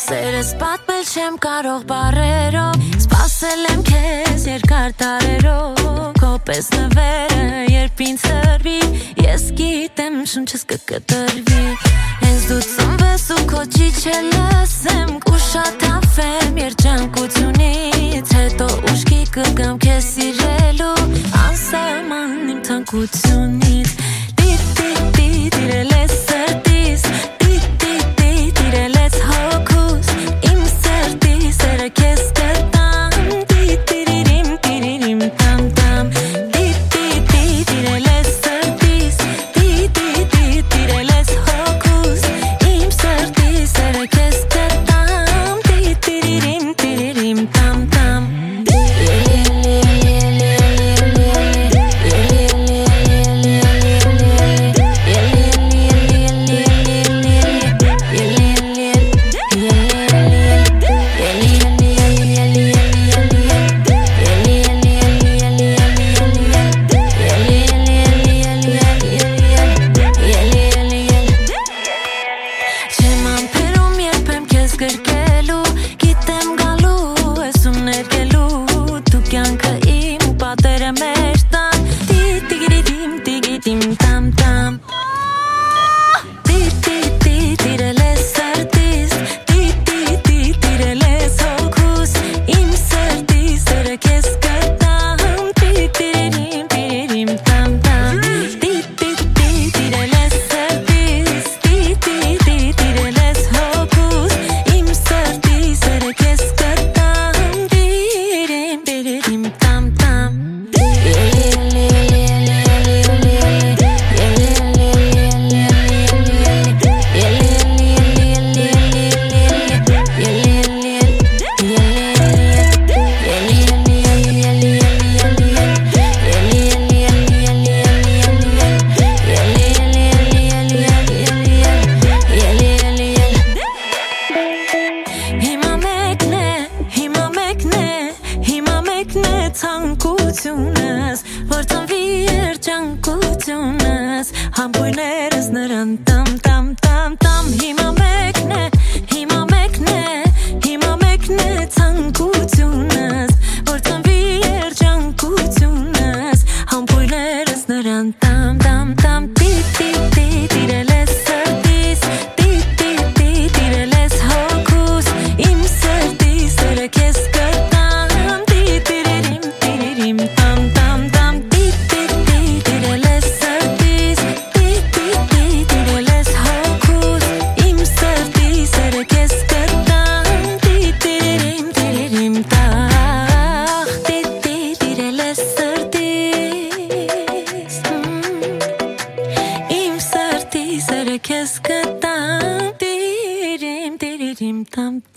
Սերս պատմել չեմ կարող բարերով Սպասել եմ քեզ երկար տարերով Քո պես նվերը երբ ինձ հրվի Ես գիտեմ շունչս կկտրվի Հենց դու ծնվես ու քո ճիչել լսեմ Կուշաթափեմ երջանկությունից Հետո ուշքի կգամ քեզ սիրելու Անսահման իմ թանկությունից Տի-տի-տի տիրել ես սրտիս Տի-տի-տի տիրել ես հոգուս Իմ սրտի սերը քեզ կտամ Տի-տիրիրիմ տիրիրիմ տամ-տամ Տի-տի-տի տիրել ես սրտիս Տի-տի-տի տիրել ես հոգուս Իմ սրտի սերը քեզ կտամ Տի-տիրիրիմ տիրիրիմ տամ-տամ Ցանկությունս որ ծնվի երջանկությունս համբույրներս նրան տամ տամ տամ տամ հիմա մեկն է ցանկությունս որ ծնվի երջանկությունս համբույրներս նրան տամ տամ տամ տի-տի-տի տիրել ես սրտիս տի-տի-տի տիրել ես հոգուս իմ սրտի սերը քեզ Kiss good time,